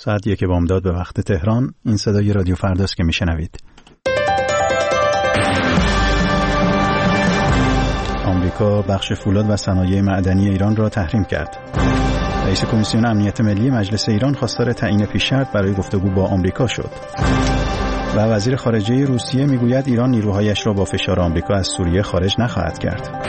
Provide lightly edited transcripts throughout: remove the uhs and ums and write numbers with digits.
ساعت 1 بامداد به وقت تهران. این صدای رادیو فرداست که میشنوید. آمریکا بخش فولاد و صنایع معدنی ایران را تحریم کرد. رئیس کمیسیون امنیت ملی مجلس ایران خواستار تعیین پیش شرط برای گفتگو با آمریکا شد. و وزیر خارجه روسیه میگوید ایران نیروهایش را با فشار آمریکا از سوریه خارج نخواهد کرد.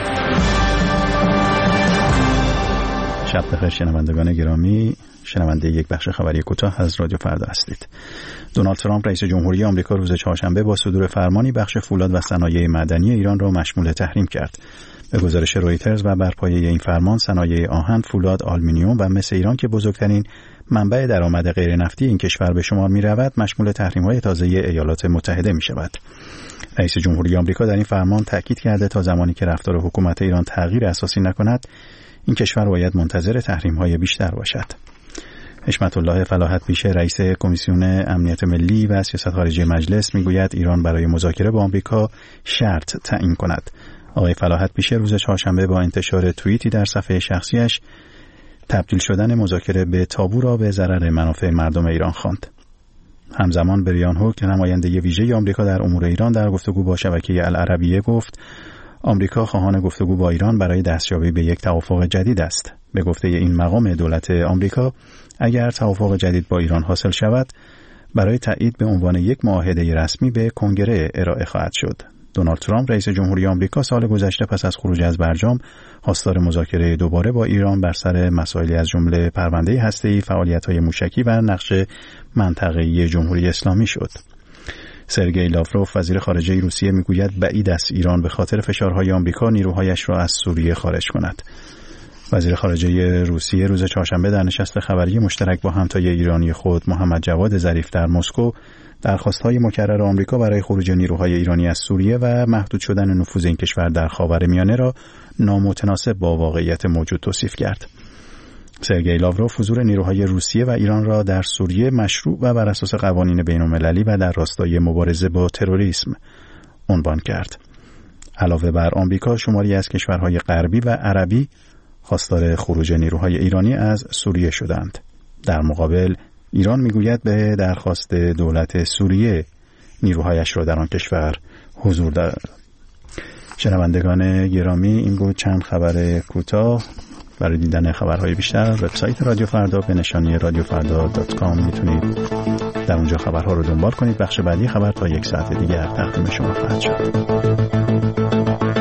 شب بخیر شنوندگان گرامی، شنونده یک بخش خبری کوتاه از رادیو فردا هستید. دونالد ترامپ رئیس جمهوری آمریکا روز چهارشنبه با صدور فرمانی بخش فولاد و صنایع معدنی ایران را مشمول تحریم کرد. به گزارش رویترز و بر پایه این فرمان صنایع آهن، فولاد، آلومینیوم و مس ایران که بزرگترین منبع درآمد غیر نفتی این کشور به شمار می‌رود، مشمول تحریم‌های تازه ایالات متحده می‌شود. رئیس جمهوری آمریکا در این فرمان تاکید کرده تا زمانی که رفتار حکومت ایران تغییر اساسی نکند، این کشور باید منتظر تحریم‌های بیشتر باشد. حشمت الله فلاحت پیشه رئیس کمیسیون امنیت ملی و سیاست خارجی مجلس میگوید ایران برای مذاکره با آمریکا شرط تعیین کند. آقای فلاحت پیشه روز چهارشنبه با انتشار توییتی در صفحه شخصیش تبدیل شدن مذاکره به تابو را به ضرر منافع مردم ایران خواند. همزمان بریان هوک نماینده ویژه آمریکا در امور ایران در گفتگو با شبکه العربیه گفت آمریکا خواهان گفتگو با ایران برای دستیابی به یک توافق جدید است. به گفته این مقام دولت آمریکا اگر توافق جدید با ایران حاصل شود برای تایید به عنوان یک معاهده رسمی به کنگره ارائه خواهد شد. دونالد ترامپ رئیس جمهوری آمریکا سال گذشته پس از خروج از برجام خواستار مذاکره دوباره با ایران بر سر مسائلی از جمله پرونده هسته‌ای، فعالیت‌های موشکی و نقش منطقه‌ای جمهوری اسلامی شد. سرگئی لاوروف وزیر خارجه روسیه میگوید بعید است ایران به خاطر فشارهای آمریکا نیروهایش را از سوریه خارج کند. وزیر خارجه روسیه روز چهارشنبه در نشست خبری مشترک با همتای ایرانی خود محمد جواد ظریف در مسکو درخواست‌های مکرر آمریکا برای خروج نیروهای ایرانی از سوریه و محدود شدن نفوذ این کشور در خاورمیانه را نامتناسب با واقعیت موجود توصیف کرد. سرگئی لاوروف حضور نیروهای روسیه و ایران را در سوریه مشروع و بر اساس قوانین بین‌المللی و در راستای مبارزه با تروریسم عنوان کرد. علاوه بر آمریکا، شماری از کشورهای غربی و عربی خواستار خروج نیروهای ایرانی از سوریه شدند. در مقابل ایران میگوید به درخواست دولت سوریه نیروهایش را در آن کشور حضور دارد. شنوندگان گرامی، این بود چند خبر کوتاه. برای دیدن خبرهای بیشتر وبسایت رادیو فردا به نشانی radiofrda.com میتونید در اونجا خبرها رو دنبال کنید. بخش بعدی خبر تا 1 ساعت دیگر تقدیم شما خواهد شد.